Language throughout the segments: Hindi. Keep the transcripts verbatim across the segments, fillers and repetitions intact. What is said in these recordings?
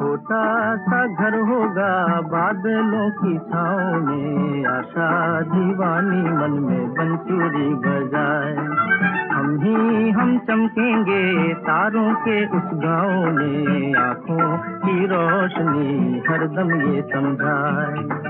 छोटा सा घर होगा बादलों की छाँव में, आशा दीवानी मन में बंसुरी बजाए। हम ही हम चमकेंगे तारों के उस गाँव में, आँखों की रोशनी हरदम ये समझाए।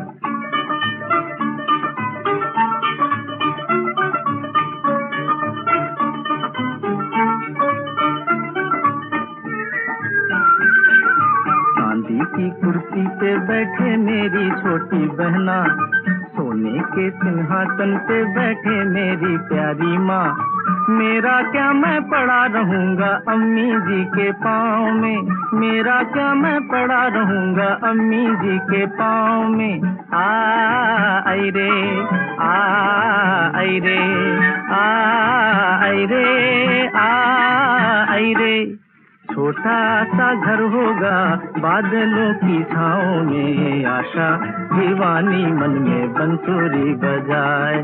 की कुर्सी पे बैठे मेरी छोटी बहना, सोने के सिंहासन पे बैठे मेरी प्यारी माँ। मेरा क्या मैं पड़ा रहूँगा अम्मी जी के पाँव में, मेरा क्या मैं पड़ा रहूँगा अम्मी जी के पाँव में। आ आई रे आ आई रे आ आई रे आ आई रे। छोटा सा घर होगा बादलों की छाँव में, आशा दीवानी मन में बंसुरी बजाए।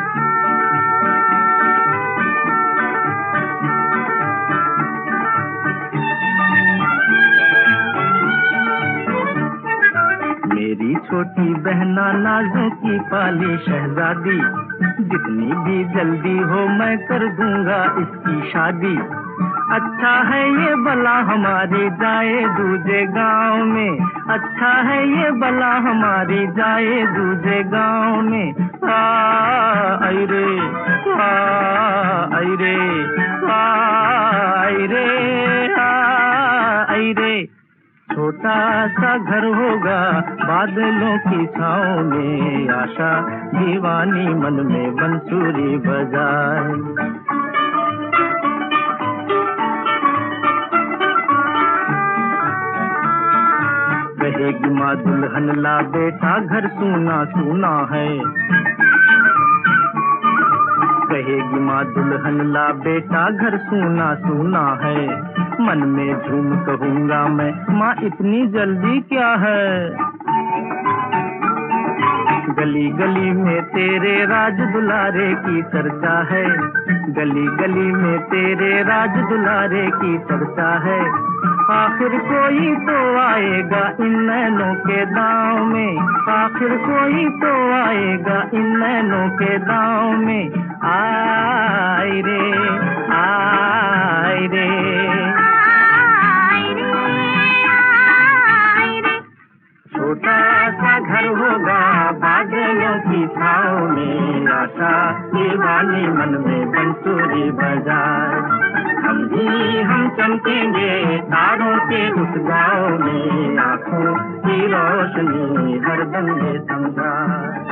मेरी छोटी बहना नाज़ों की पाली शहजादी, जितनी भी जल्दी हो मैं कर दूंगा इसकी शादी। अच्छा है ये बला हमारी जाए दूजे गांव में, अच्छा है ये बला हमारी जाए दूजे गांव में। आ आई रे आ आई रे आ आई रे आ आई रे। छोटा सा घर होगा बादलों की छाँव में, आशा दीवानी मन में बंसुरी बजाए। कहेगी माँ दुल्हन ला बेटा घर सूना सूना है, कहेगी माँ दुल्हन ला बेटा घर सूना सूना है। मन में झूम कहूँगा मैं माँ इतनी जल्दी क्या है। गली गली में तेरे राज दुलारे की चर्चा है, गली गली में तेरे राज दुलारे की चर्चा है। आखिर कोई तो आएगा इन नैनों के दांव में, आखिर कोई तो आएगा इन नैनों के दांव में। आई रे आई रे आई रे आई रे। छोटा सा घर होगा बादलों की छाँव में, आशा दीवानी मन में बंसुरी बजाए। हम ही हम चमकेंगे तारों के उस गाँव में, आँखों की रोशनी हरदम ये समझाए।